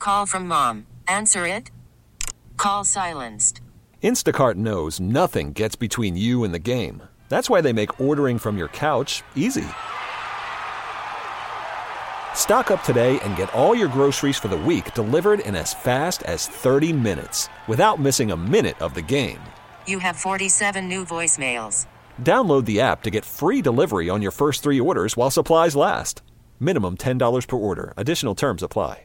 Call from mom. Answer it. Call silenced. Instacart knows nothing gets between you and the game. That's why they make ordering from your couch easy. Stock up today and get all your groceries for the week delivered in as fast as 30 minutes without missing a minute of the game. You have 47 new voicemails. Download the app to get free delivery on your first 3 orders while supplies last. Minimum $10 per order. Additional terms apply.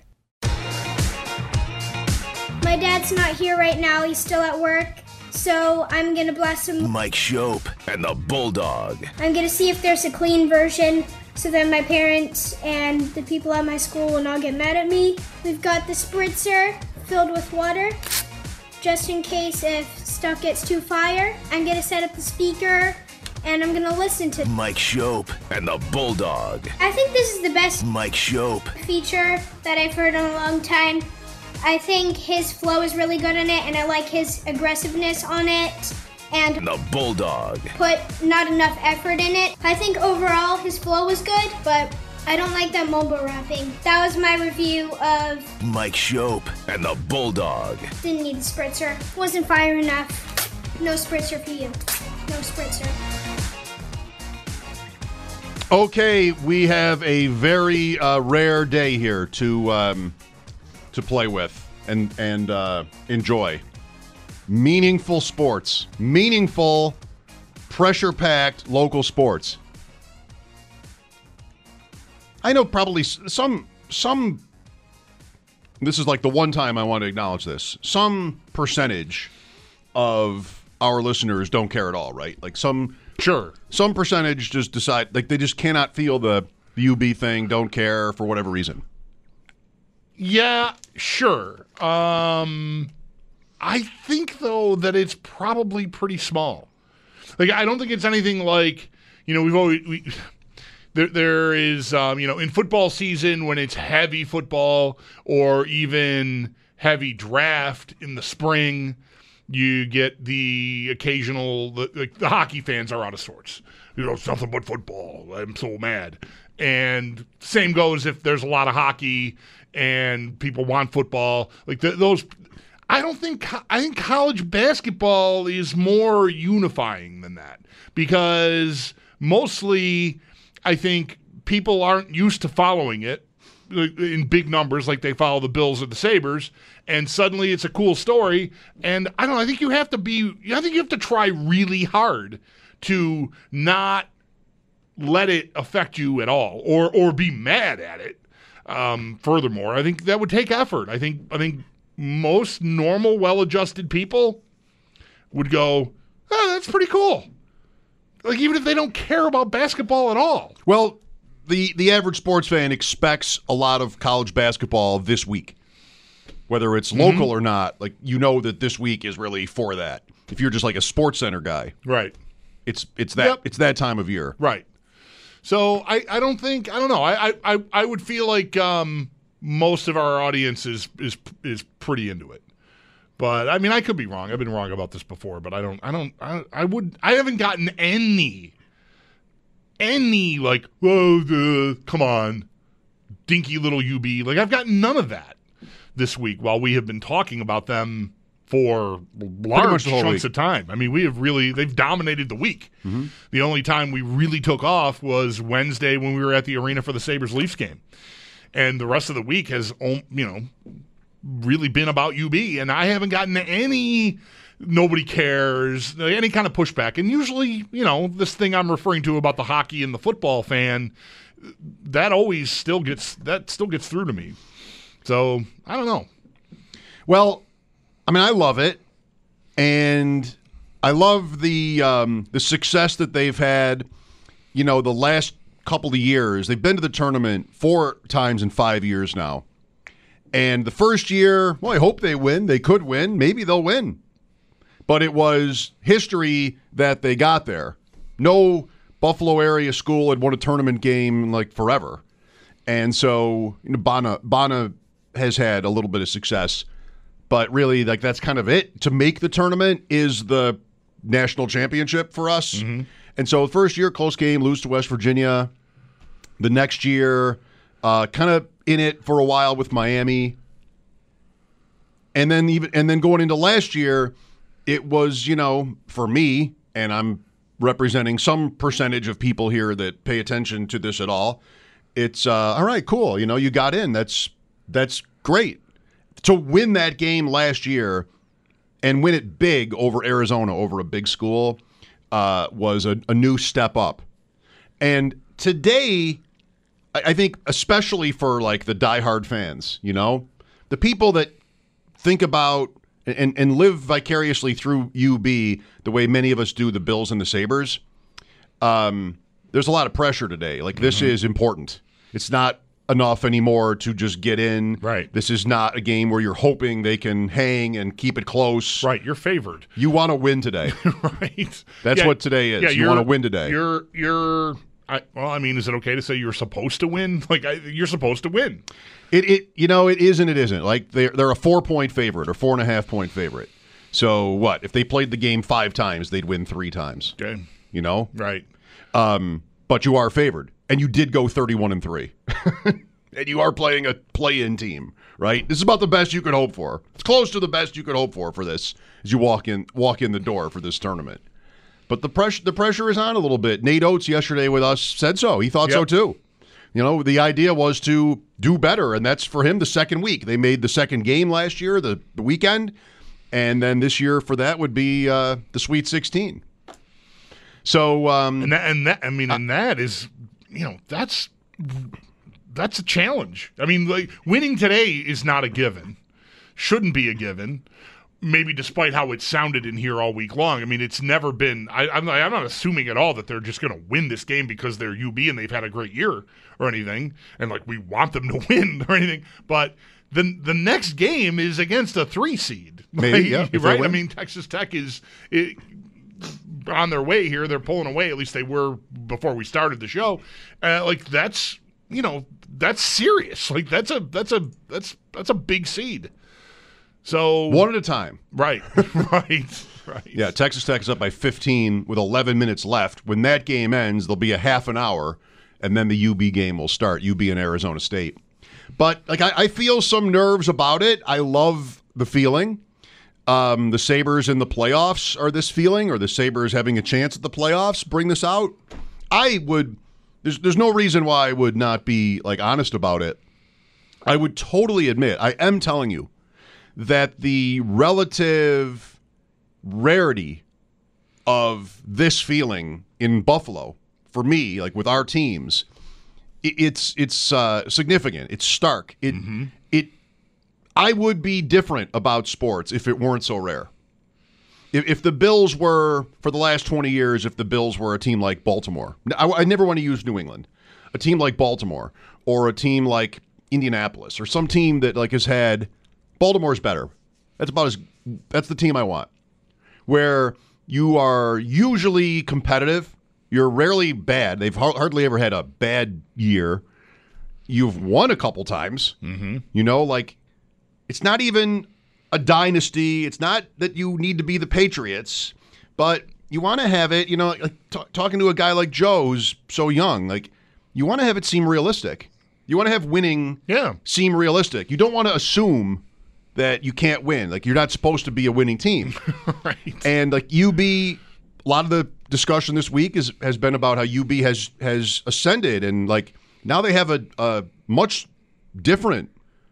My dad's not here right now. He's still at work. So I'm going to bless him. Mike Shope and the Bulldog. I'm going to see if there's a clean version so that my parents and the people at my school will not get mad at me. We've got the spritzer filled with water just in case if stuff gets too fire. I'm going to set up the speaker and I'm going to listen to Mike Shope and the Bulldog. I think this is the best Mike Shope feature that I've heard in a long time. I think his flow is really good in it, and I like his aggressiveness on it, and the Bulldog. Put not enough effort in it. I think overall his flow was good, but I don't like that mumble rapping. That was my review of Mike Shope and the Bulldog. Didn't need the spritzer. Wasn't fire enough. No spritzer for you. No spritzer. Okay, we have a very rare day here to play with and enjoy. Meaningful sports. Meaningful, pressure-packed local sports. I know probably some this is like the one time I want to acknowledge this. Some percentage of our listeners don't care at all, right? Like some percentage just decide, like they just cannot feel the UB thing, don't care for whatever reason. Yeah, sure. I think, though, that it's probably pretty small. Like, I don't think it's anything like, there is, in football season when it's heavy football or even heavy draft in the spring, you get the occasional, the hockey fans are out of sorts. It's nothing but football. I'm so mad. And same goes if there's a lot of hockey and people want football. Like those, I think college basketball is more unifying than that because mostly I think people aren't used to following it in big numbers like they follow the Bills or the Sabres, and suddenly it's a cool story. And I don't know, I think you have to try really hard to not let it affect you at all or be mad at it. Furthermore, I think that would take effort. I think most normal, well-adjusted people would go, oh, that's pretty cool. Like, even if they don't care about basketball at all. Well, the average sports fan expects a lot of college basketball this week. Whether it's local or not, like, you know that this week is really for that. If you're just like a Sports Center guy. Right. It's that time of year. Right. So I don't know. I would feel like most of our audience is pretty into it. But I mean, I could be wrong. I've been wrong about this before, but I haven't gotten any like, whoa, come on, dinky little UB. Like, I've gotten none of that this week while we have been talking about them for large chunks of time. I mean, they've dominated the week. Mm-hmm. The only time we really took off was Wednesday when we were at the arena for the Sabres-Leafs game. And the rest of the week has, really been about UB. And I haven't gotten any nobody cares, any kind of pushback. And usually, this thing I'm referring to about the hockey and the football fan, that still gets through to me. So, I don't know. Well, I mean, I love it, and I love the success that they've had, the last couple of years. They've been to the tournament 4 times in 5 years now. And the first year, well, I hope they win. They could win. Maybe they'll win. But it was history that they got there. No Buffalo area school had won a tournament game like forever. And so Bana has had a little bit of success. But really, like, that's kind of it. To make the tournament is the national championship for us. Mm-hmm. And so the first year, close game, lose to West Virginia. The next year, kind of in it for a while with Miami. And then going into last year, it was, for me, and I'm representing some percentage of people here that pay attention to this at all. It's all right, cool. You got in. That's great. To win that game last year and win it big over Arizona, over a big school, was a new step up. And today, I think, especially for like the diehard fans, the people that think about and live vicariously through UB the way many of us do the Bills and the Sabres, there's a lot of pressure today. Like, this is important. It's not enough anymore to just get in. Right. This is not a game where you're hoping they can hang and keep it close. Right. You're favored. You want to win today. Right. That's what today is. You want to win today. Is it okay to say you're supposed to win? Like, you're supposed to win. It is and it isn't. Like, they're a 4-point favorite or 4.5-point favorite. So what? If they played the game 5 times, they'd win 3 times. Okay. Right. Right. But you are favored, and you did go 31-3, and you are playing a play-in team. Right. This is about the best you could hope for. It's close to the best you could hope for this as you walk in the door for this tournament. But the pressure is on a little bit. Nate Oates yesterday with us said so. He thought so too. The idea was to do better, and that's for him the second week. They made the second game last year, the weekend, and then this year for that would be the Sweet 16. So that is, that's a challenge. I mean, like, winning today is not a given. Shouldn't be a given. Maybe despite how it sounded in here all week long. I mean, it's never been. I'm not assuming at all that they're just going to win this game because they're UB and they've had a great year or anything, and like we want them to win or anything. But the next game is against a 3 seed. Maybe, yeah, right? I mean, Texas Tech is on their way here. They're pulling away. At least they were before we started the show. That's serious. Like that's a big seed. So one at a time. Right. Right. Yeah, Texas Tech is up by 15 with 11 minutes left. When that game ends, there'll be a half an hour, and then the UB game will start, UB and Arizona State. But I feel some nerves about it. I love the feeling. The Sabres in the playoffs are this feeling, or the Sabres having a chance at the playoffs bring this out. There's no reason why I would not be honest about it. I would totally admit, I am telling you, that the relative rarity of this feeling in Buffalo, for me, like with our teams, it's significant. It's stark. I would be different about sports if it weren't so rare. If the Bills were, for the last 20 years, if the Bills were a team like Baltimore, I never want to use New England, a team like Baltimore or a team like Indianapolis or some team that has had. Baltimore's better. That's the team I want. Where you are usually competitive. You're rarely bad. They've hardly ever had a bad year. You've won a couple times. Mm-hmm. It's not even a dynasty. It's not that you need to be the Patriots, but you want to have it, talking to a guy like Joe who's so young, you want to have it seem realistic. You want to have winning seem realistic. You don't want to assume that you can't win. You're not supposed to be a winning team. Right. And UB, a lot of the discussion this week has been about how UB has ascended, and now they have a much different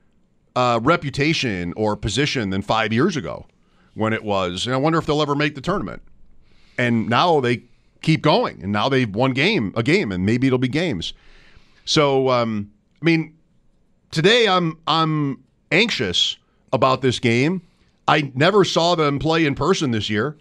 reputation or position than 5 years ago when it was. And I wonder if they'll ever make the tournament. And now they keep going, and now they've won a game, and maybe it'll be games. So, today I'm anxious about this game. I never saw them play in person this year.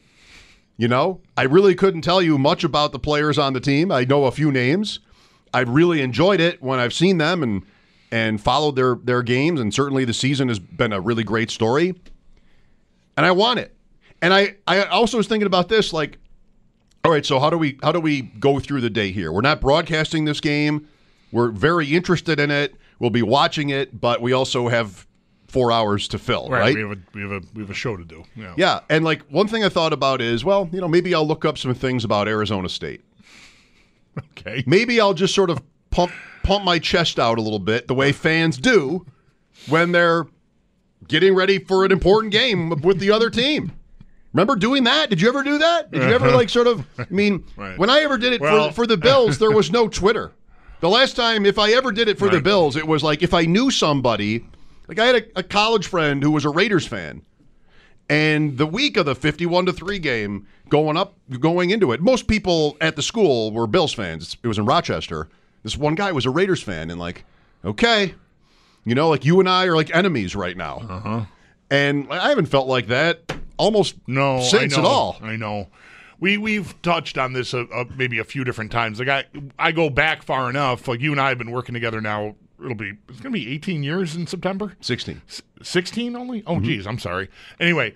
I really couldn't tell you much about the players on the team. I know a few names. I really enjoyed it when I've seen them and followed their games, and certainly the season has been a really great story. And I want it. And I also was thinking about this, all right, so how do we go through the day here? We're not broadcasting this game. We're very interested in it. We'll be watching it, but we also have 4 hours to fill, right? We have a show to do. Yeah, and one thing I thought about is, maybe I'll look up some things about Arizona State. Okay. Maybe I'll just sort of pump my chest out a little bit, the way fans do when they're getting ready for an important game with the other team. Remember doing that? Did you ever do that? Did you ever Right. When I ever did it for the Bills, there was no Twitter. The last time, if I ever did it for the Bills, it was like if I knew somebody, like I had a college friend who was a Raiders fan, and the week of the 51-3 game going into it, most people at the school were Bills fans. It was in Rochester. This one guy was a Raiders fan, and like, okay, like you and I are like enemies right now. Uh-huh. And I haven't felt like that almost since at all. I know. We've touched on this maybe a few different times. Like I go back far enough. Like you and I have been working together now. It's going to be 18 years in September. 16. 16 only? Oh, geez, I'm sorry. Anyway,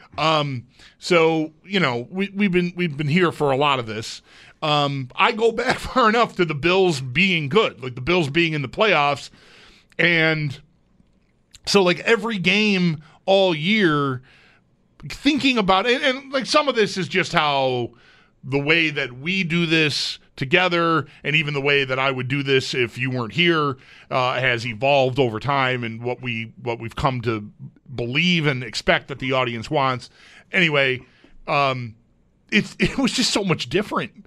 so we've been here for a lot of this. I go back far enough to the Bills being good, like the Bills being in the playoffs, and so like every game all year, thinking about it, and like some of this is just how the way that we do this together, and even the way that I would do this if you weren't here, has evolved over time, and what we've come to believe and expect that the audience wants. Anyway, it was just so much different,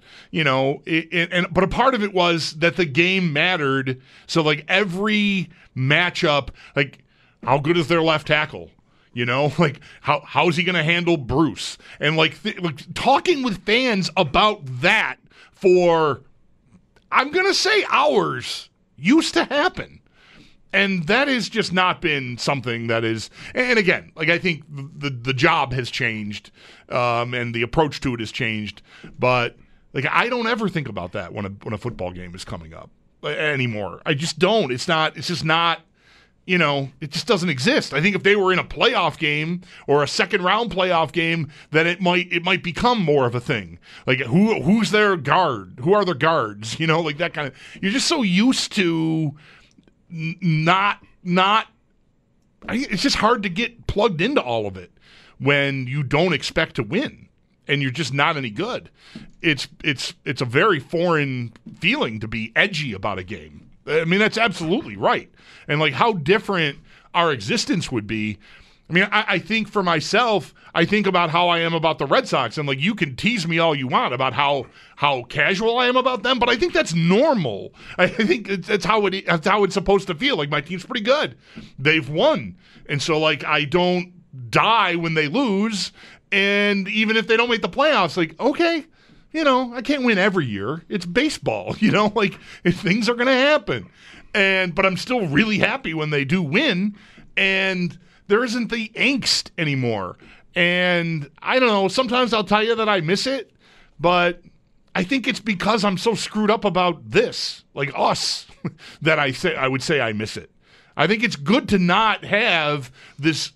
but a part of it was that the game mattered. So like every matchup, like how good is their left tackle? Like how's he going to handle Bruce? And like talking with fans about that for, I'm going to say hours, used to happen. And that has just not been something that is, and again, like I think the job has changed, and the approach to it has changed, but like I don't ever think about that when a football game is coming up anymore. I just don't. It's just not. It just doesn't exist. I think if they were in a playoff game or a second round playoff game, then it might become more of a thing. Like who's their guard? Who are their guards? Like that kind of. You're just so used to not. It's just hard to get plugged into all of it when you don't expect to win and you're just not any good. It's a very foreign feeling to be edgy about a game. I mean, that's absolutely right. And like how different our existence would be. I mean, I think for myself, I think about how I am about the Red Sox, and like you can tease me all you want about how casual I am about them, but I think that's normal. I think that's how it's supposed to feel. Like my team's pretty good. They've won. And so like I don't die when they lose, and even if they don't make the playoffs, like okay, I can't win every year. It's baseball, like things are going to happen. But I'm still really happy when they do win, and there isn't the angst anymore. And I don't know, sometimes I'll tell you that I miss it, but I think it's because I'm so screwed up about this, like us, that I would say I miss it. I think it's good to not have this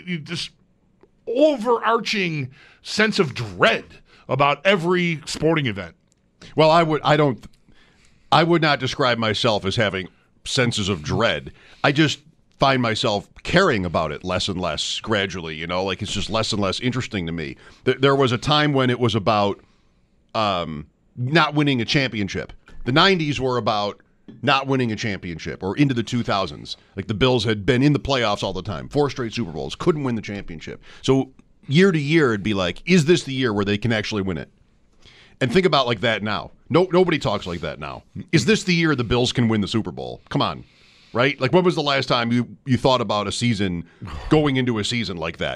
overarching sense of dread about every sporting event. Well, I would not describe myself as having senses of dread. I just find myself caring about it less and less gradually, like it's just less and less interesting to me. There was a time when it was about not winning a championship. The 90s were about not winning a championship, or into the 2000s. Like the Bills had been in the playoffs all the time, 4 straight Super Bowls, couldn't win the championship. So year to year, it'd be like, is this the year where they can actually win it? And think about like that now. Nobody talks like that now. Is this the year the Bills can win the Super Bowl? Come on, right? Like when was the last time you thought about a season going into a season like that?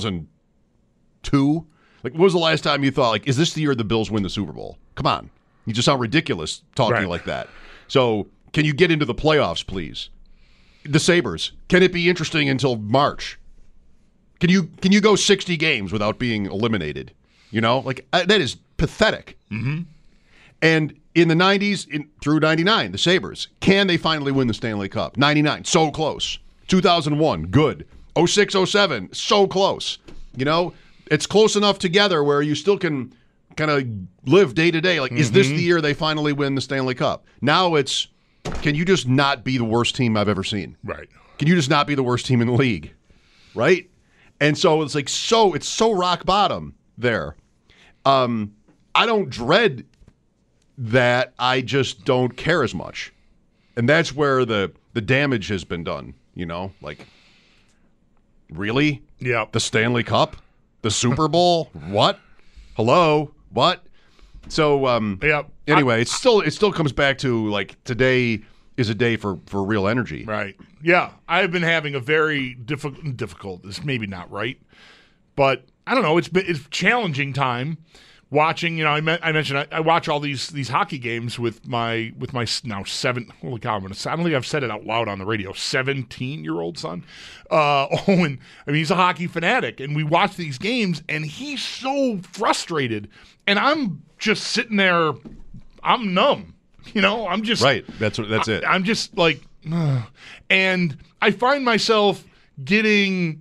2002? Like when was the last time you thought, like, is this the year the Bills win the Super Bowl? Come on. You just sound ridiculous talking like that. So can you get into the playoffs, please? The Sabres, can it be interesting until March? Can you go 60 games without being eliminated? Like that is pathetic. Mm-hmm. And in the 90s through 99, the Sabres, can they finally win the Stanley Cup? 99, so close. 2001, good. 06, 07, so close. It's close enough together where you still can kind of live day to day. Like, is this the year they finally win the Stanley Cup? Now it's, can you just not be the worst team I've ever seen? Right. Can you just not be the worst team in the league? Right? And so it's like, it's so rock bottom there. I don't dread that. I just don't care as much. And that's where the damage has been done, like Really? Yeah. The Stanley Cup? The Super Bowl? What? Hello? What? So, Yeah. anyway, it still comes back to, like, today is a day for real energy. Right. Yeah. I've been having a very difficult. This maybe not right, but I don't know. It's a challenging time watching. I mentioned I watch all these hockey games with my now 7. Holy cow! I don't think I've said it out loud on the radio. 17-year-old son, Owen. I mean, he's a hockey fanatic, and we watch these games, and he's so frustrated, and I'm just sitting there. I'm numb. I'm just Right. That's it. I'm just like, ugh. And I find myself getting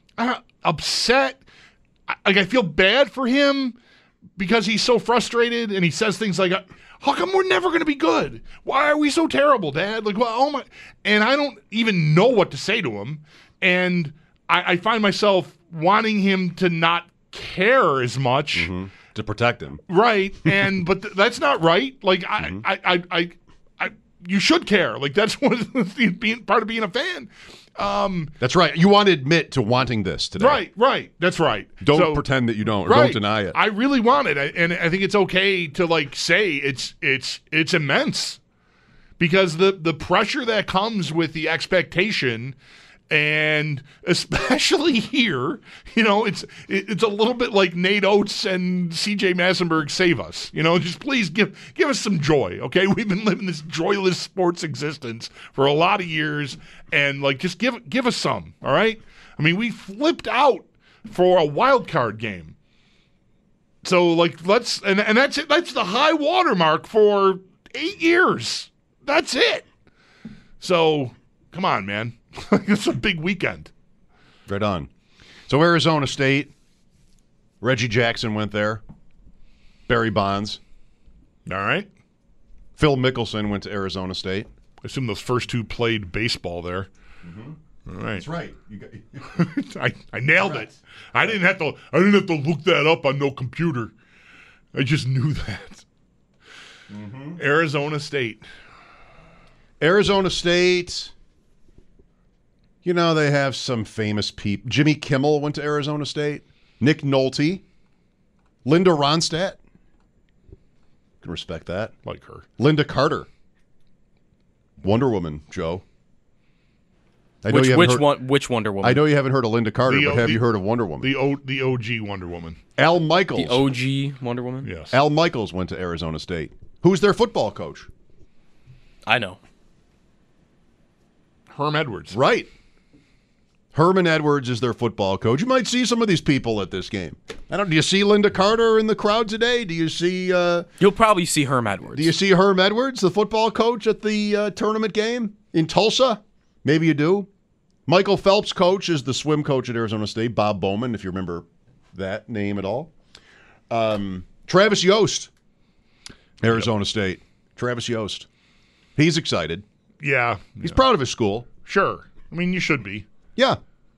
upset. I feel bad for him because he's so frustrated, and he says things like, "How come we're never going to be good? Why are we so terrible, Dad?" Like, well, oh my, and I don't even know what to say to him, and I find myself wanting him to not care as much. Mm-hmm. To protect him. Right, and but that's not right. Like I you should care. Like that's what being part of being a fan. That's right. You want to admit to wanting this today. Right. That's right. Don't pretend that you don't, or right. don't deny it. I really want it, and I think it's okay to like say it's immense because the pressure that comes with the expectation. And especially here, it's a little bit like Nate Oates and C.J. Massenberg save us. Just please give us some joy, okay? We've been living this joyless sports existence for a lot of years, and like just give us some, all right? I mean, we flipped out for a wild card game, so like let's and that's it. That's the high watermark for 8 years. That's it. So come on, man. It's a big weekend. Right on. So Arizona State, Reggie Jackson went there. Barry Bonds. All right. Phil Mickelson went to Arizona State. I assume those first two played baseball there. Mm-hmm. All right. That's right. I nailed it. I didn't have to look that up on no computer. I just knew that. Mm-hmm. Arizona State. They have some famous people. Jimmy Kimmel went to Arizona State. Nick Nolte. Linda Ronstadt. Can respect that. Like her. Linda Carter. Wonder Woman, Joe. Which Wonder Woman? I know you haven't heard of Linda Carter, but have you heard of Wonder Woman? The OG Wonder Woman. Al Michaels. The OG Wonder Woman? Yes. Al Michaels went to Arizona State. Who's their football coach? I know. Herm Edwards. Right. Herman Edwards is their football coach. You might see some of these people at this game. Do you see Linda Carter in the crowd today? Do you see... You'll probably see Herm Edwards. Do you see Herm Edwards, the football coach, at the tournament game in Tulsa? Maybe you do. Michael Phelps' coach is the swim coach at Arizona State, Bob Bowman, if you remember that name at all. Travis Yost, Arizona State. Travis Yost. He's excited. Yeah. He's proud of his school. Sure. I mean, you should be. Yeah.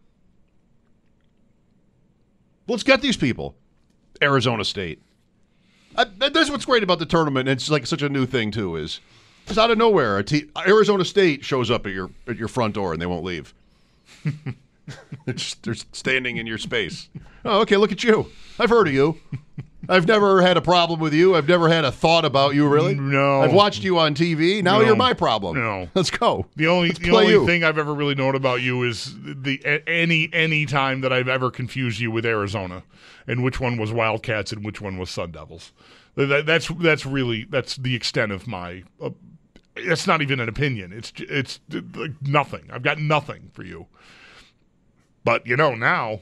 Let's get these people. Arizona State. That's what's great about the tournament. It's like such a new thing, too, is just out of nowhere, Arizona State shows up at your front door and they won't leave. They're standing in your space. Oh, okay, look at you. I've heard of you. I've never had a problem with you. I've never had a thought about you, really. No. I've watched you on TV. Now you're my problem. No. Let's go. The only thing I've ever really known about you is any time that I've ever confused you with Arizona, and which one was Wildcats and which one was Sun Devils. That's the extent of my. It's not even an opinion. It's like nothing. I've got nothing for you. But now.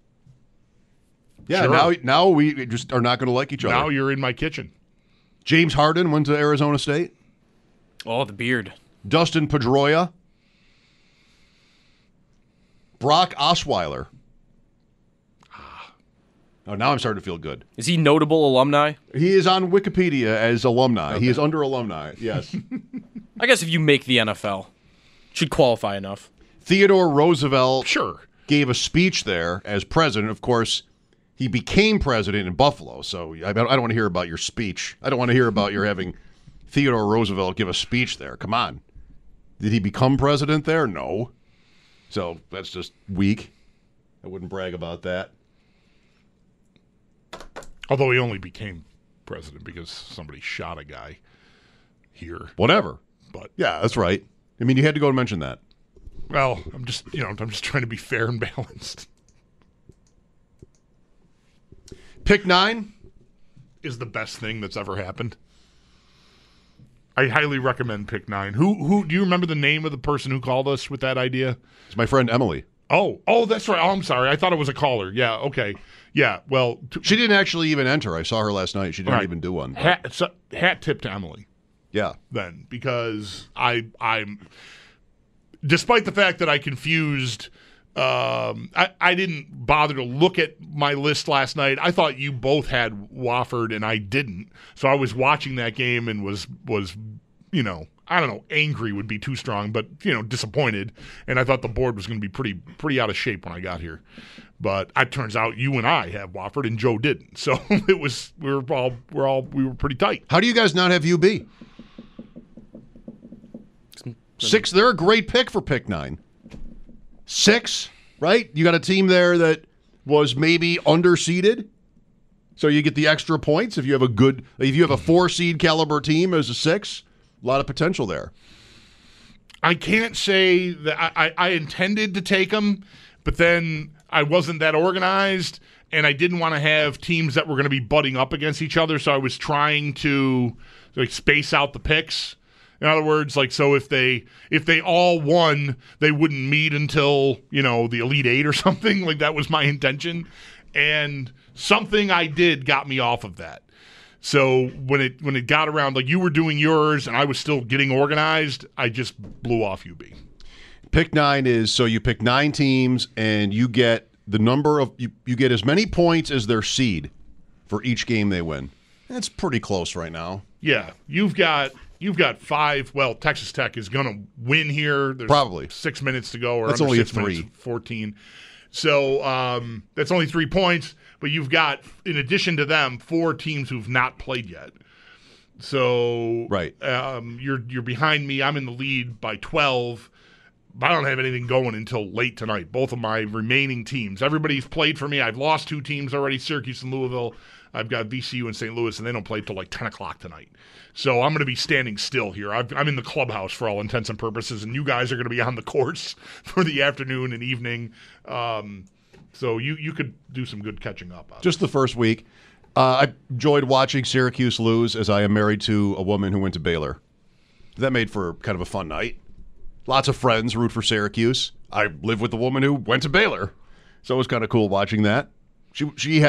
Yeah, sure. now we just are not going to like each other. Now you're in my kitchen. James Harden went to Arizona State. Oh, the beard. Dustin Pedroia. Brock Osweiler. Oh, now I'm starting to feel good. Is he notable alumni? He is on Wikipedia as alumni. Okay. He is under alumni, yes. I guess if you make the NFL, should qualify enough. Theodore Roosevelt sure gave a speech there as president. Of course, he became president in Buffalo, so I don't want to hear about your speech. I don't want to hear about your having Theodore Roosevelt give a speech there. Come on. Did he become president there? No. So that's just weak. I wouldn't brag about that. Although he only became president because somebody shot a guy here. Whatever. But Yeah, that's right. I mean, you had to go and mention that. well, I'm just trying to be fair and balanced. Pick 9 Is the best thing that's ever happened. I highly recommend Pick 9. Who do you remember the name of the person who called us with that idea? It's my friend Emily. Oh, that's right. Oh, I'm sorry. I thought it was a caller. Yeah, okay. Yeah, well, She didn't actually even enter. I saw her last night. She didn't even do one. hat tip to Emily Yeah. then, because I'm despite the fact that I confused I didn't bother to look at my list last night. I thought you both had Wofford and I didn't. So I was watching that game and was I don't know, angry would be too strong, but disappointed. And I thought the board was going to be pretty out of shape when I got here. But it turns out you and I have Wofford and Joe didn't. So we were pretty tight. How do you guys not have UB? 6, they're a great pick for Pick 9. 6, right? You got a team there that was maybe underseeded, so you get the extra points if you have a 4-seed caliber team as a 6. A lot of potential there. I can't say that I intended to take them, but then I wasn't that organized, and I didn't want to have teams that were going to be butting up against each other, so I was trying to space out the picks. In other words, so if they all won, they wouldn't meet until, the Elite Eight or something. That was my intention. And something I did got me off of that. So when it got around, you were doing yours and I was still getting organized, I just blew off UB. Pick 9 is, so you pick 9 teams and you get the number of, you get as many points as their seed for each game they win. That's pretty close right now. Yeah, you've got 5. Well, Texas Tech is going to win here. There's probably 6 minutes to go, or that's under only 6 3. minutes, 14. So that's only 3 points. But you've got, in addition to them, 4 teams who've not played yet. So right, you're behind me. I'm in the lead by 12. But I don't have anything going until late tonight. Both of my remaining teams. Everybody's played for me. I've lost 2 teams already, Syracuse and Louisville. I've got VCU and St. Louis, and they don't play till 10 o'clock tonight. So I'm going to be standing still here. I'm in the clubhouse for all intents and purposes, and you guys are going to be on the course for the afternoon and evening. So you could do some good catching up. Just the first week. I enjoyed watching Syracuse lose, as I am married to a woman who went to Baylor. That made for kind of a fun night. Lots of friends root for Syracuse. I live with the woman who went to Baylor, so it was kind of cool watching that. She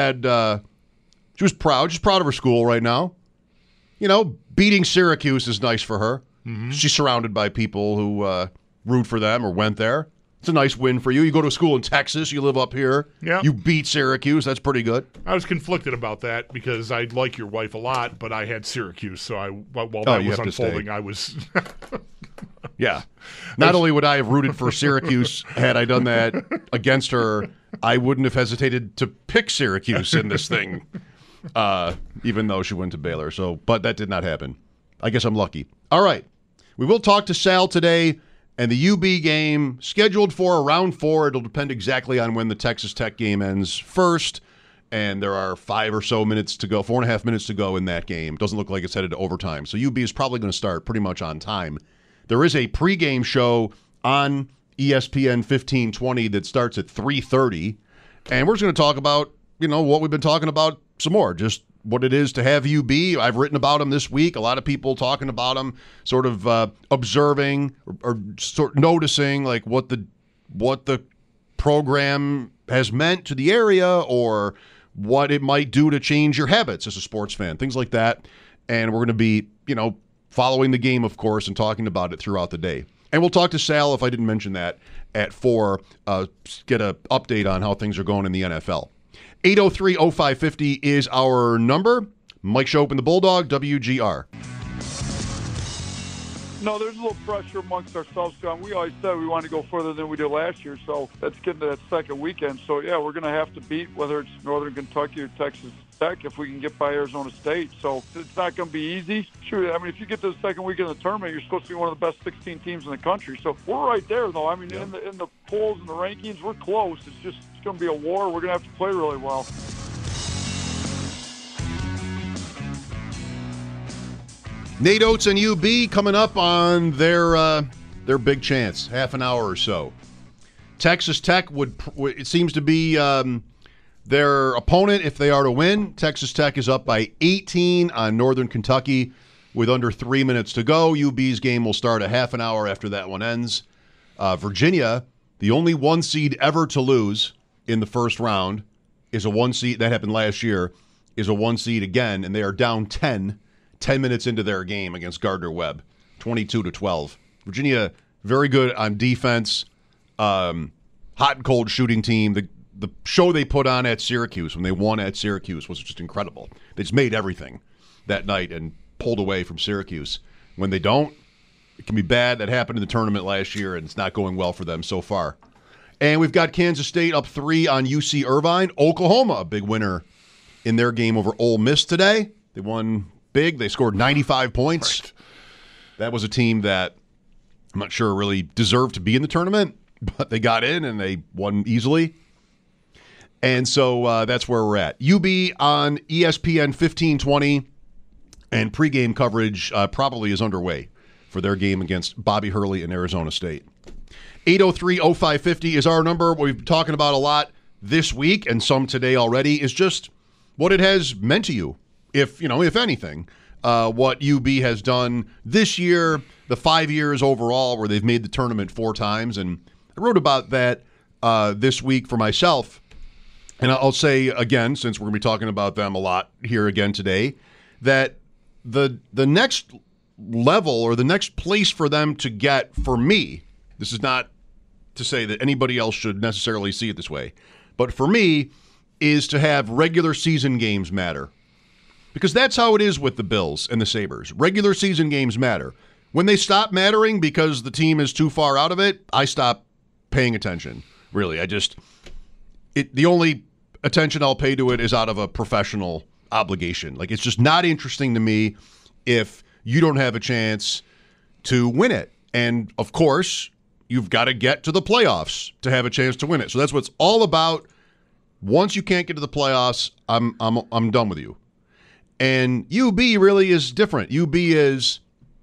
was proud. She's proud of her school right now. Beating Syracuse is nice for her. Mm-hmm. She's surrounded by people who root for them or went there. It's a nice win for you. You go to a school in Texas. You live up here. Yeah. You beat Syracuse. That's pretty good. I was conflicted about that because I like your wife a lot, but I had Syracuse. So while that was unfolding, I was... Yeah. Not only would I have rooted for Syracuse had I done that against her, I wouldn't have hesitated to pick Syracuse in this thing, even though she went to Baylor. But that did not happen. I guess I'm lucky. All right. We will talk to Sal today, and the UB game scheduled for around 4. It'll depend exactly on when the Texas Tech game ends first, and there are 5 or so minutes to go, 4.5 minutes to go in that game. Doesn't look like it's headed to overtime. So UB is probably going to start pretty much on time. There is a pregame show on ESPN 1520 that starts at 3:30, and we're just going to talk about, what we've been talking about some more, just what it is to have UB. I've written about them this week. A lot of people talking about them, sort of observing or sort of noticing what the program has meant to the area or what it might do to change your habits as a sports fan, things like that. And we're going to be, following the game, of course, and talking about it throughout the day. And we'll talk to Sal, if I didn't mention that, at 4, get an update on how things are going in the NFL. 803-0550 is our number. Mike Schopp and the Bulldog, WGR. No, there's a little pressure amongst ourselves. We always said we wanted to go further than we did last year, so let's get into that second weekend. So, yeah, we're going to have to beat, whether it's Northern Kentucky or Texas Tech, if we can get by Arizona State. So it's not going to be easy. Sure, if you get to the second weekend of the tournament, you're supposed to be one of the best 16 teams in the country. So we're right there, though. In the polls and the rankings, we're close. It's going to be a war. We're going to have to play really well. Nate Oates and UB coming up on their big chance, half an hour or so. Texas Tech it seems to be their opponent if they are to win. Texas Tech is up by 18 on Northern Kentucky with under 3 minutes to go. UB's game will start a half an hour after that one ends. Virginia, the only one seed ever to lose in the first round, is a one seed. That happened last year, is a one seed again, and they are down 10 minutes into their game against Gardner-Webb, 22-12. Virginia, very good on defense, hot and cold shooting team. The show they put on at Syracuse when they won at Syracuse was just incredible. They just made everything that night and pulled away from Syracuse. When they don't, it can be bad. That happened in the tournament last year, and it's not going well for them so far. And we've got Kansas State up 3 on UC Irvine. Oklahoma, a big winner in their game over Ole Miss today. They won big. They scored 95 points. Right. That was a team that I'm not sure really deserved to be in the tournament, but they got in and they won easily. And so that's where we're at. UB on ESPN 1520, and pregame coverage probably is underway for their game against Bobby Hurley and Arizona State. 803-0550 is our number. What we've been talking about a lot this week, and some today already, is just what it has meant to you, if anything, what UB has done this year, the 5 years overall where they've made the tournament 4 times. And I wrote about that this week for myself. And I'll say again, since we're going to be talking about them a lot here again today, that the next level or the next place for them to get, for me, this is not to say that anybody else should necessarily see it this way, but for me, is to have regular season games matter. Because that's how it is with the Bills and the Sabres. Regular season games matter. When they stop mattering because the team is too far out of it, I stop paying attention. Really, the only attention I'll pay to it is out of a professional obligation. Like, it's just not interesting to me if you don't have a chance to win it. And, of course, you've got to get to the playoffs to have a chance to win it. So that's what it's all about. Once you can't get to the playoffs, I'm done with you. And UB really is different. UB is,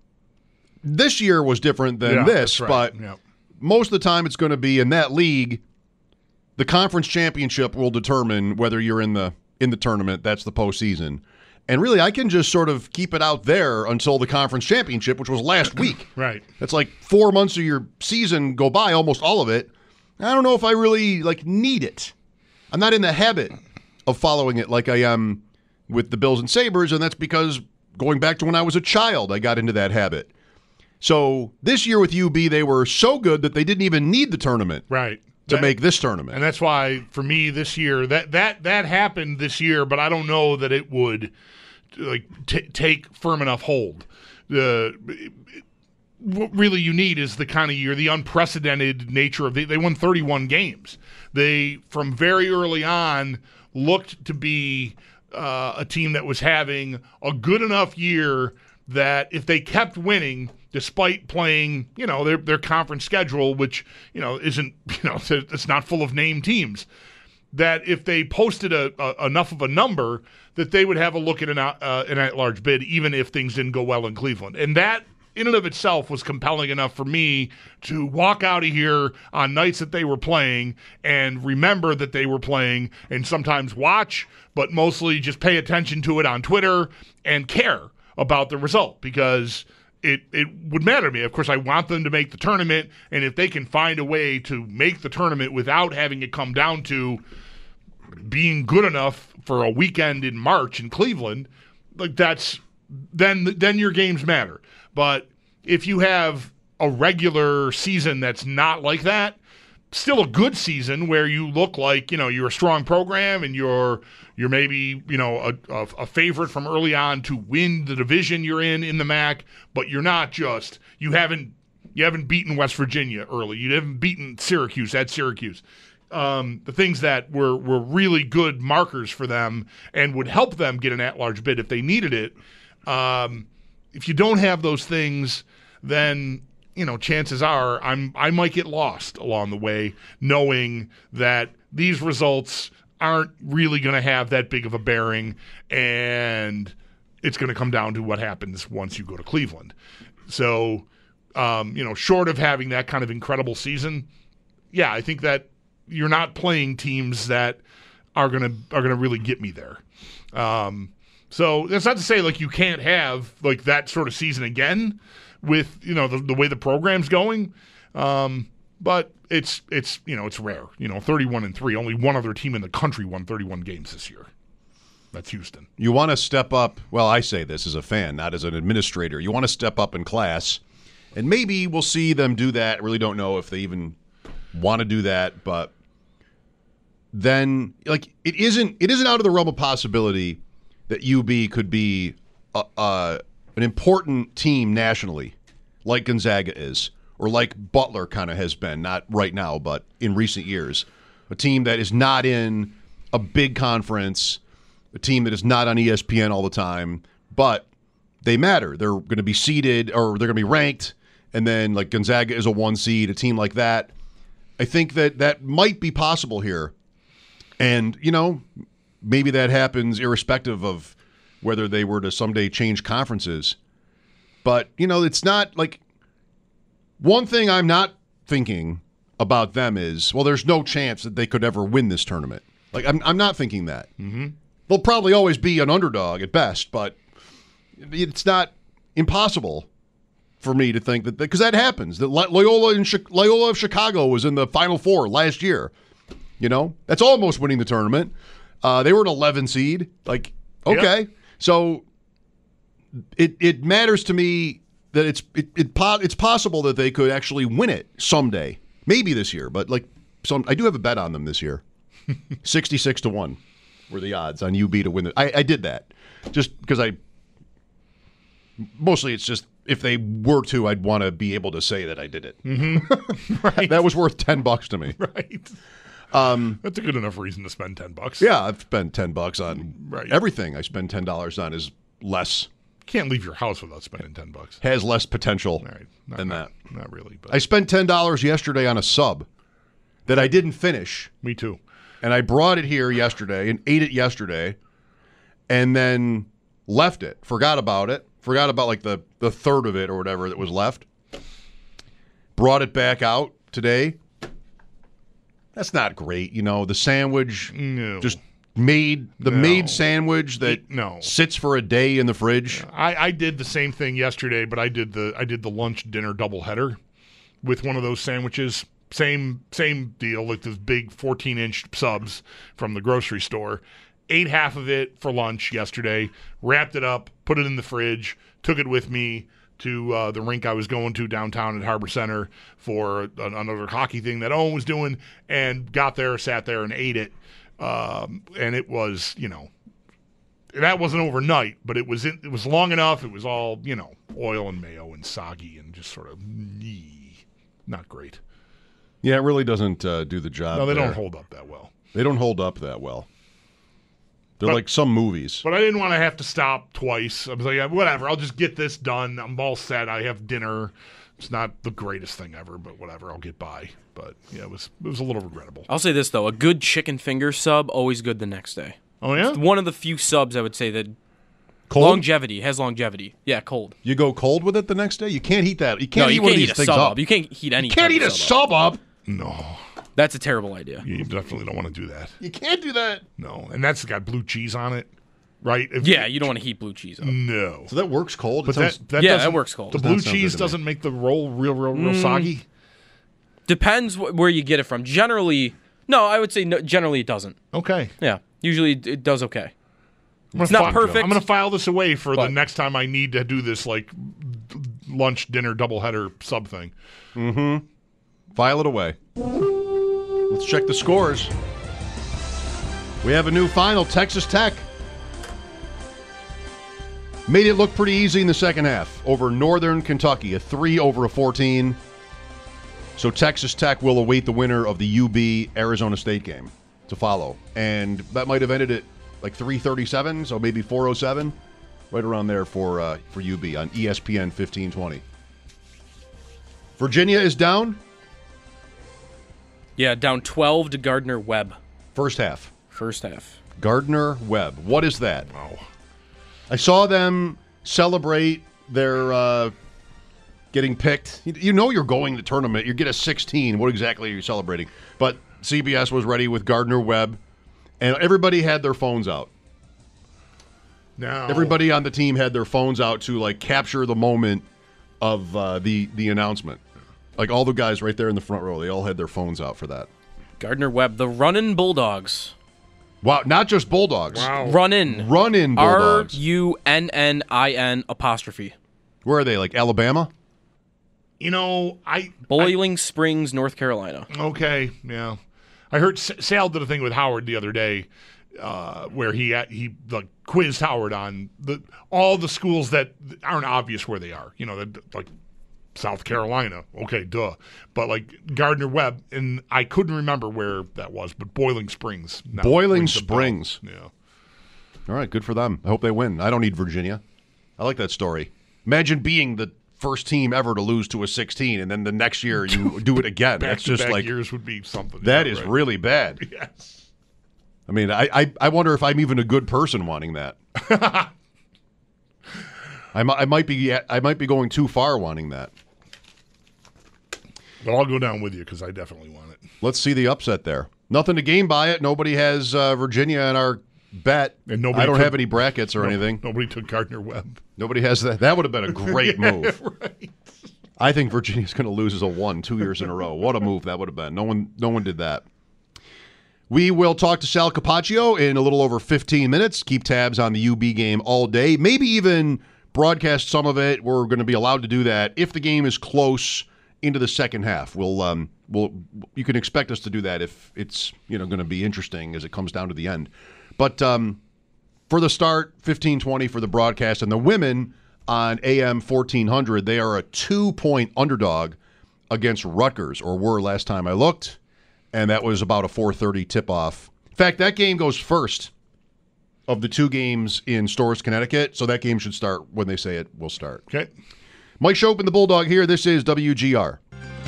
this year was different than this, right. But most of the time it's going to be in that league. The conference championship will determine whether you're in the tournament. That's the postseason. And really, I can just sort of keep it out there until the conference championship, which was last week. Right. That's like 4 months of your season go by, almost all of it. I don't know if I really need it. I'm not in the habit of following it like I am with the Bills and Sabres, and that's because going back to when I was a child, I got into that habit. So this year with UB, they were so good that they didn't even need the tournament to make this tournament. And that's why, for me, this year, that happened this year, but I don't know that it would take firm enough hold. What really you need is the kind of year, the unprecedented nature of they won 31 games. They, from very early on, looked to be a team that was having a good enough year that if they kept winning, despite playing, their conference schedule, which, isn't, it's not full of named teams, that if they posted enough of a number, that they would have a look at an at-large bid, even if things didn't go well in Cleveland. And that, in and of itself, was compelling enough for me to walk out of here on nights that they were playing and remember that they were playing, and sometimes watch, but mostly just pay attention to it on Twitter and care about the result, because it would matter to me. Of course, I want them to make the tournament, and if they can find a way to make the tournament without having it come down to being good enough for a weekend in March in Cleveland, then your games matter. But if you have a regular season that's not like that, still a good season where you look like, you're a strong program and you're maybe, a favorite from early on to win the division you're in the MAC, but you're not just, you haven't beaten West Virginia early. You haven't beaten Syracuse at Syracuse. The things that were really good markers for them and would help them get an at-large bid if they needed it. If you don't have those things, then chances are I might get lost along the way, knowing that these results aren't really going to have that big of a bearing, and it's going to come down to what happens once you go to Cleveland. So, short of having that kind of incredible season, yeah, I think that you're not playing teams that are gonna really get me there. So that's not to say like you can't have like that sort of season again with the way the program's going, but it's rare. 31-3. Only one other team in the country won 31 games this year. That's Houston. You want to step up. Well, I say this as a fan, not as an administrator. You want to step up in class, and maybe we'll see them do that. I really don't know if they even want to do that, but then like it isn't out of the realm of possibility that UB could be an important team nationally, like Gonzaga is, or like Butler kind of has been, not right now, but in recent years. A team that is not in a big conference, a team that is not on ESPN all the time, but they matter. They're going to be seeded, or they're going to be ranked, and then like Gonzaga is a 1 seed, a team like that. I think that might be possible here. And, maybe that happens irrespective of whether they were to someday change conferences. But, it's not like one thing I'm not thinking about them is, well, there's no chance that they could ever win this tournament. Like, I'm not thinking that. Mm-hmm. They'll probably always be an underdog at best, but it's not impossible for me to think that, because that happens. That Loyola of Chicago was in the Final Four last year. That's almost winning the tournament. They were an 11 seed. Like, okay. Yep. So it matters to me that it's possible that they could actually win it someday. Maybe this year, but I do have a bet on them this year. 66-1 were the odds on UB to win it. I did that just because mostly it's just if they were to, I'd want to be able to say that I did it. Mm-hmm. Right. That was worth $10 to me. Right. That's a good enough reason to spend $10. Yeah, I've spent $10 on everything. I spend $10 on is less. Can't leave your house without spending $10. Has less potential than that. Not really. But I spent $10 yesterday on a sub that I didn't finish. Me too. And I brought it here yesterday and ate it yesterday, and then left it. Forgot about it. Forgot about like the third of it or whatever that was left. Brought it back out today. That's not great, the sandwich. No. Just made sandwich that sits for a day in the fridge. I did the same thing yesterday, but I did the lunch dinner doubleheader with one of those sandwiches. Same deal, like those big 14-inch subs from the grocery store. Ate half of it for lunch yesterday, wrapped it up, put it in the fridge, took it with me to the rink I was going to downtown at Harbor Center for another hockey thing that Owen was doing, and got there, sat there, and ate it. And it was, that wasn't overnight, but it was long enough. It was all, oil and mayo and soggy and just sort of not great. Yeah, it really doesn't do the job. No, they don't hold up that well. They don't hold up that well. They're like some movies. But I didn't want to have to stop twice. I was like, whatever, I'll just get this done. I'm all set. I have dinner. It's not the greatest thing ever, but whatever, I'll get by. But yeah, it was a little regrettable. I'll say this, though. A good chicken finger sub, always good the next day. Oh, yeah? It's one of the few subs I would say that cold? has longevity. Yeah, cold. You go cold with it the next day? You can't heat that. You can't eat one of these things up. You can't heat any. You can't eat a sub up. No. That's a terrible idea. You definitely don't want to do that. You can't do that. No, and that's got blue cheese on it, right? You don't want to heat blue cheese up. No. So that works cold? But that works cold. The blue cheese doesn't make the roll real soggy? Depends where you get it from. Generally, no, I would say generally it doesn't. Okay. Yeah, usually it does okay. It's not perfect. I'm going to file this away for the next time I need to do this like lunch, dinner, doubleheader sub thing. Mm-hmm. File it away. Let's check the scores. We have a new final. Texas Tech made it look pretty easy in the second half over Northern Kentucky, a 3 over a 14. So Texas Tech will await the winner of the UB-Arizona State game to follow. And that might have ended at like 3:37, so maybe 4:07, right around there for UB on ESPN 1520. Virginia is down Yeah, down 12 to Gardner Webb. first half. First half. Gardner Webb. What is that? Wow. I saw them celebrate their getting picked. You know you're going to the tournament. You get a 16. What exactly are you celebrating? But CBS was ready with Gardner Webb, and everybody had their phones out. Now, Everybody on the team had their phones out to like capture the moment of the announcement. Like all the guys right there in the front row, they all had their phones out for that. Gardner Webb, the Runnin' Bulldogs. Wow, not just Bulldogs. Wow. Runnin'. Run-in Bulldogs. Runnin apostrophe. Where are they? Like Alabama? You know, Boiling Springs, North Carolina. Okay, yeah. I heard Sal did a thing with Howard the other day where he like quizzed Howard on all the schools that aren't obvious where they are. You know, like South Carolina. Okay, duh. But like Gardner Webb, and I couldn't remember where that was, but Boiling Springs. now Boiling rings a bell. Springs. Yeah. All right, good for them. I hope they win. I don't need Virginia. I like that story. Imagine being the first team ever to lose to a 16, and then the next year you do it again. That's just Back-to-back like years would be something. that yeah, is right. really bad. Yes. I mean, I wonder if I'm even a good person wanting that. I might be going too far wanting that. But I'll go down with you because I definitely want it. Let's see the upset there. Nothing to gain by it. Nobody has Virginia in our bet. And nobody I don't took- have any brackets or anything. Nobody took Gardner Webb. Nobody has that. That would have been a great move. Right. I think Virginia's going to lose as a 1 2 years in a row. What a move that would have been. No one did that. We will talk to Sal Capaccio in a little over 15 minutes. Keep tabs on the UB game all day. Maybe even broadcast some of it. We're going to be allowed to do that if the game is close into the second half. You can expect us to do that if it's going to be interesting as it comes down to the end. But for the start, 15-20 for the broadcast, and the women on AM 1400, they are a 2-point underdog against Rutgers, or were last time I looked, and that was about a 4:30 tip-off. In fact, that game goes first of the 2 games in Storrs, Connecticut, so that game should start when they say it will start. Okay. Mike Schopen, the Bulldog here. This is WGR.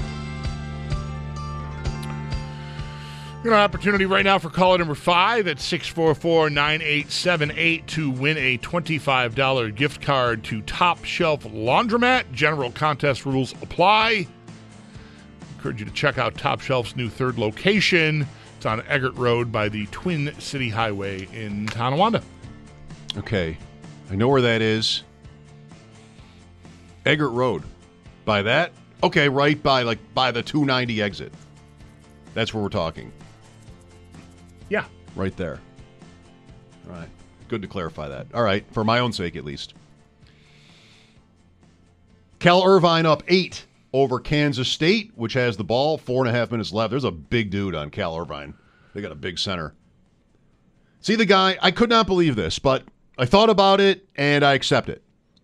An opportunity right now for caller number 5 at 644-9878 to win a $25 gift card to Top Shelf Laundromat. General contest rules apply. Encourage you to check out Top Shelf's new 3rd location. It's on Eggert Road by the Twin City Highway in Tonawanda. Okay, I know where that is. Eggert Road. By that? Okay, right by the 290 exit. That's where we're talking. Yeah. Right there. All right. Good to clarify that. All right, for my own sake at least. Cal Irvine up 8 over Kansas State, which has the ball. 4.5 minutes left. There's a big dude on Cal Irvine. They got a big center. See the guy? I could not believe this, but I thought about it and I accept it.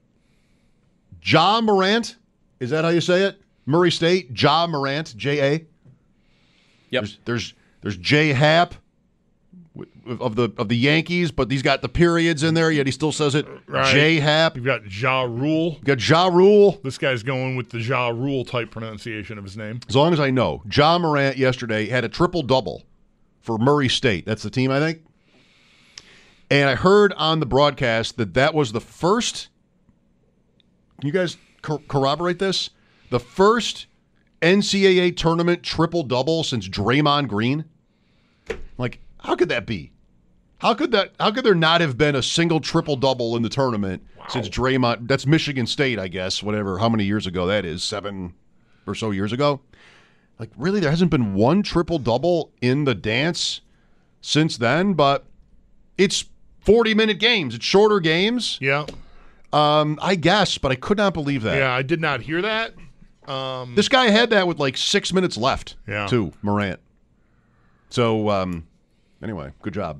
Ja Morant, is that how you say it? Murray State, Ja Morant, J-A. Yep. There's J Happ of the Yankees, but he's got the periods in there, yet he still says it Right. J Happ. You've got Ja Rule. You got Ja Rule. This guy's going with the Ja Rule type pronunciation of his name. As long as I know, Ja Morant yesterday had a triple-double for Murray State. That's the team, I think. And I heard on the broadcast that was the first. Can you guys corroborate this? The first NCAA tournament triple-double since Draymond Green? Like, how could that be? How could there not have been a single triple-double in the tournament since Draymond? That's Michigan State, I guess, whatever, how many years ago that is, 7 or so years ago. Like, really, there hasn't been one triple-double in the dance since then, but it's 40-minute games. It's shorter games. Yeah. I guess, but I could not believe that. Yeah, I did not hear that. This guy had that with like 6 minutes left, too, Morant. So, anyway, good job.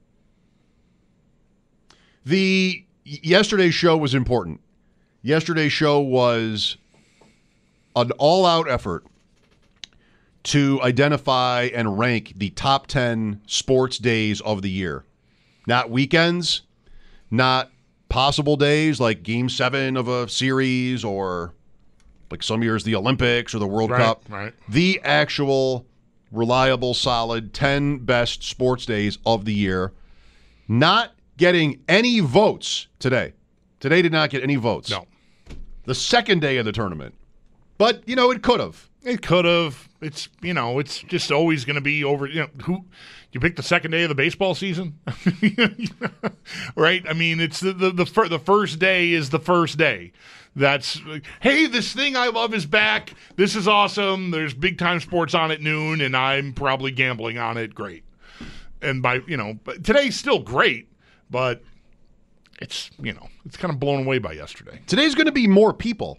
Yesterday's show was important. Yesterday's show was an all-out effort to identify and rank the top 10 sports days of the year. Not weekends, not possible days like Game 7 of a series or like some years the Olympics or the World Cup. Right. The actual reliable, solid 10 best sports days of the year. Not getting any votes today. Today did not get any votes. No. The second day of the tournament. But, it could have. It could have. It's it's just always going to be over. Who you pick the second day of the baseball season, right? I mean, it's the first day is the first day. That's hey, this thing I love is back. This is awesome. There's big time sports on at noon, and I'm probably gambling on it. Great. And but today's still great, but it's it's kind of blown away by yesterday. Today's going to be more people.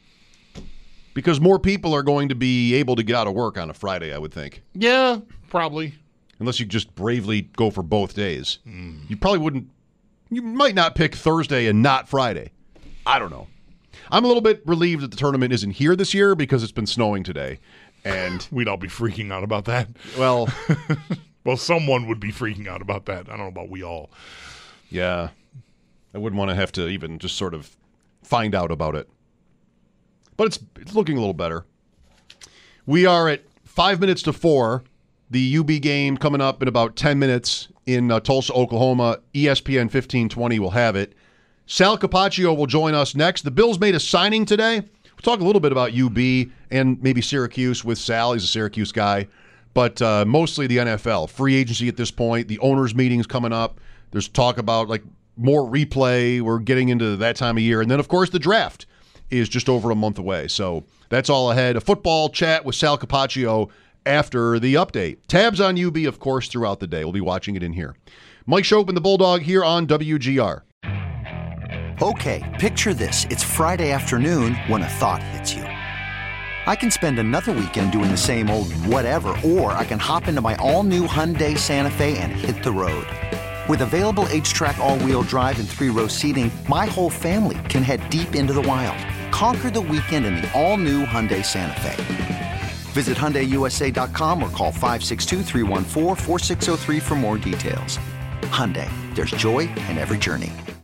Because more people are going to be able to get out of work on a Friday, I would think. Yeah, probably. Unless you just bravely go for both days. You probably wouldn't. You might not pick Thursday and not Friday. I don't know. I'm a little bit relieved that the tournament isn't here this year because it's been snowing today. And we'd all be freaking out about that. Well, someone would be freaking out about that. I don't know about we all. Yeah. I wouldn't want to have to even just sort of find out about it. But it's looking a little better. We are at 5 minutes to 4. The UB game coming up in about 10 minutes in Tulsa, Oklahoma. ESPN 1520 will have it. Sal Capaccio will join us next. The Bills made a signing today. We'll talk a little bit about UB and maybe Syracuse with Sal. He's a Syracuse guy. But mostly the NFL. Free agency at this point. The owners' meeting's coming up. There's talk about more replay. We're getting into that time of year. And then, of course, the draft is just over a month away. So that's all ahead. A football chat with Sal Capaccio after the update. Tabs on UB, of course, throughout the day. We'll be watching it in here. Mike Schopp and the Bulldog here on WGR. Okay, picture this. It's Friday afternoon when a thought hits you. I can spend another weekend doing the same old whatever, or I can hop into my all-new Hyundai Santa Fe and hit the road. With available H-Track all-wheel drive and 3-row seating, my whole family can head deep into the wild. Conquer the weekend in the all-new Hyundai Santa Fe. Visit HyundaiUSA.com or call 562-314-4603 for more details. Hyundai, there's joy in every journey.